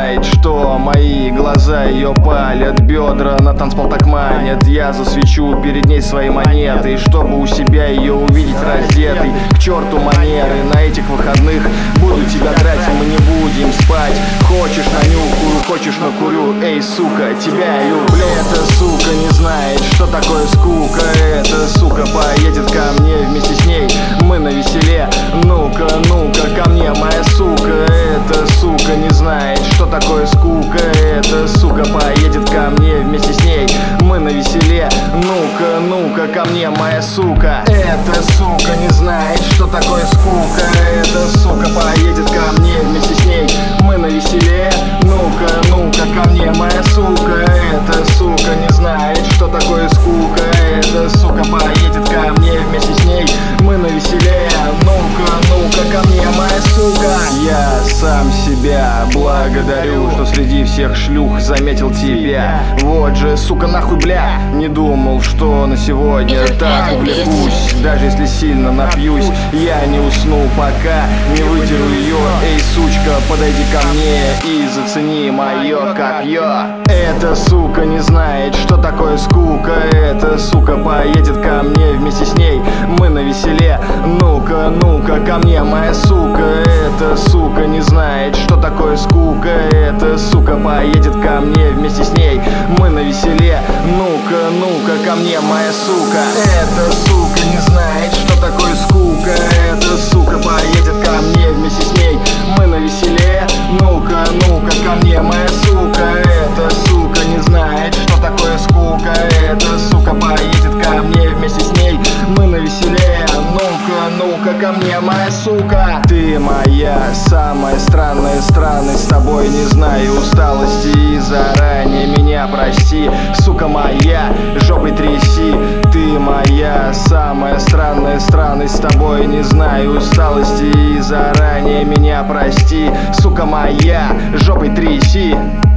знает, что мои глаза ее палят, бедра на танцпол так манят. Я засвечу перед ней свои монеты, чтобы у себя ее увидеть раздетой. К черту манеры, на этих выходных буду тебя драть, и мы не будем спать. Хочешь нанюхаю, хочешь накурю, эй, сука, тебя я люблю. Эта сука не знает, что такое скука. Эта сука поедет ко мне, вместе с ней мы на веселе. Ну-ка, ну-ка, ко мне, моя сука. Эта сука не знает, что такое скука. Эта сука поедет ко мне, вместе с ней мы на веселе. Ну-ка, ну-ка, ко мне, моя сука. Эта сука не знает, что такое скука. Эта сука поедет ко мне, вместе с ней мы на веселе. Ну-ка, ну-ка, ко мне, моя сука. Эта сука не знает, что такое скука. Эта сука поедет ко мне, вместе с ней мы на веселе. Ну-ка, ну-ка, ко мне, моя сука. Я сам себя благодарю, что среди всех шлюх заметил тебя. Вот же, сука, нахуй, бля. Не думал, что на сегодня так увлекусь. Даже если сильно напьюсь, я не усну, пока не выдеру ее. Эй, сучка, подойди ко мне и зацени мое копье. Эта сука не знает, что такое скука. Эта сука поедет ко мне, вместе с ней мы на веселе. Ну-ка, ну-ка, ко мне, моя сука. Эта сука не знает, что такое скука. Эта сука поедет ко мне, вместе с ней мы на веселе. Ну-ка, ну-ка, ко мне, моя сука. Эта сука не знает, что такое скука. Эта сука поедет ко мне, вместе с ней мы на веселе. Ну-ка, ну-ка, ко мне, моя сука. Эта сука не знает, что такое скука. Эта сука поедет ко мне, вместе с ней мы на веселе. Ну-ка, ну-ка, ко мне, моя сука. Ты моя самая странная странность, с тобой не знаю усталости, и заранее меня прости. Сука моя, жопой тряси. Ты моя самая странная странность, с тобой не знаю усталости, и заранее меня прости. Сука моя, жопой тряси.